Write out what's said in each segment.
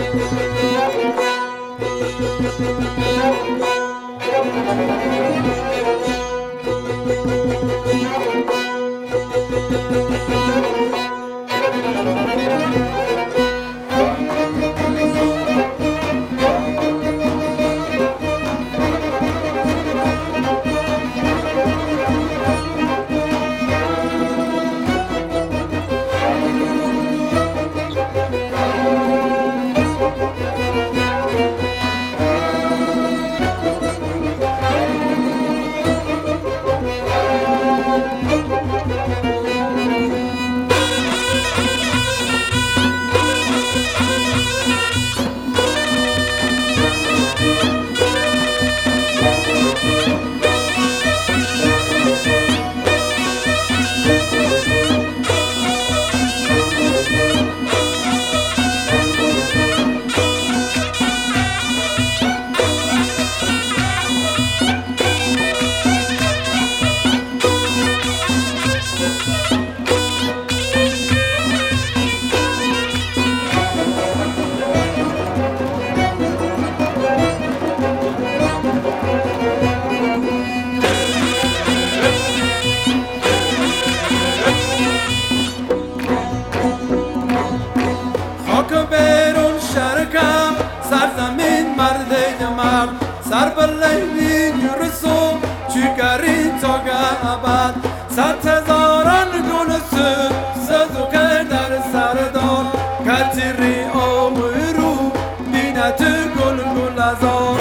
سر بلندی رسو چیکاری تا گابد صد هزاران گل سزو که در سردار کتری آمرو بینت گل گل ازار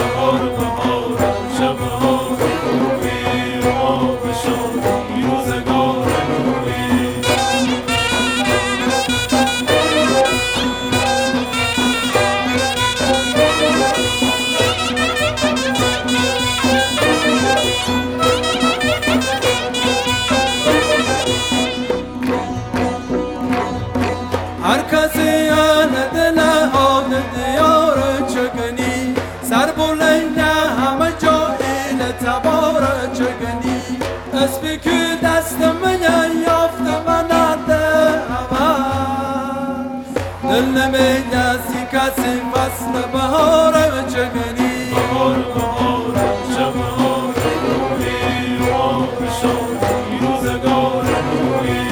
هر کسی آن دل آن دیار چگنی سر بلند همه جا این تبار چگنی اسبی که دست من یافت من ده دل نمیدستی کسی فصل بهار چگنی بهار بهار چه بهار روی آب شد روزگار روی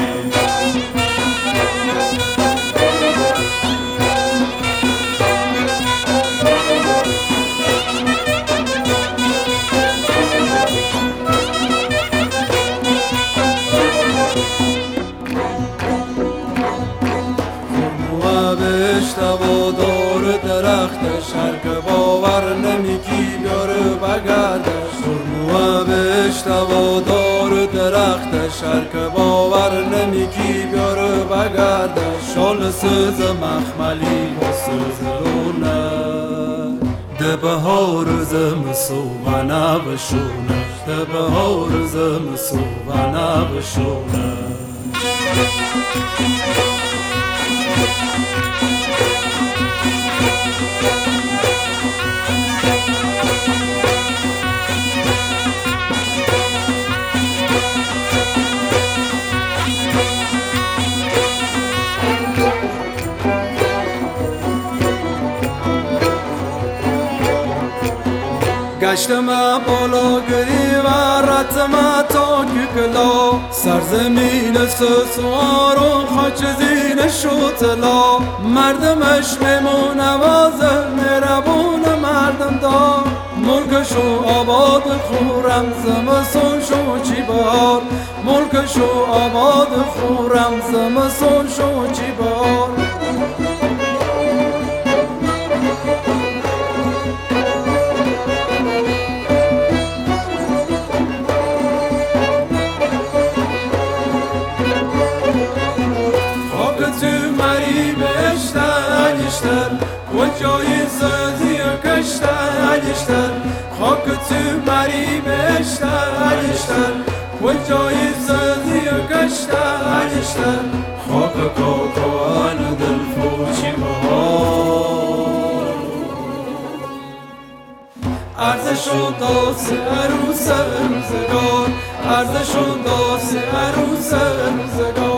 و دور درختش هر که باور نمیکی بیاره بگردش سرموه بشت و دور درختش هر که باور نمیکی بیاره بگردش شال سوز مخملی و سوز رونه ده بهار زمسو و نبشونه ده بهار زمسو و نبشونه گشتم بالا گری و رتم تا کلا سرزمین سوار و خاک زین شوتلا مردمش میمون نوازه مهربون مردم دا ملکشو آباد خورم زمستون شو چی بهار ملکشو آباد خورم زمستون شو چی بهار و جای سازی کشتر خاک تو مری بشتر و جای سازی کشتر خاک کاکوان دل فوچی بهار ارزش و داس عروس روزگار ارزش و داس عروس روزگار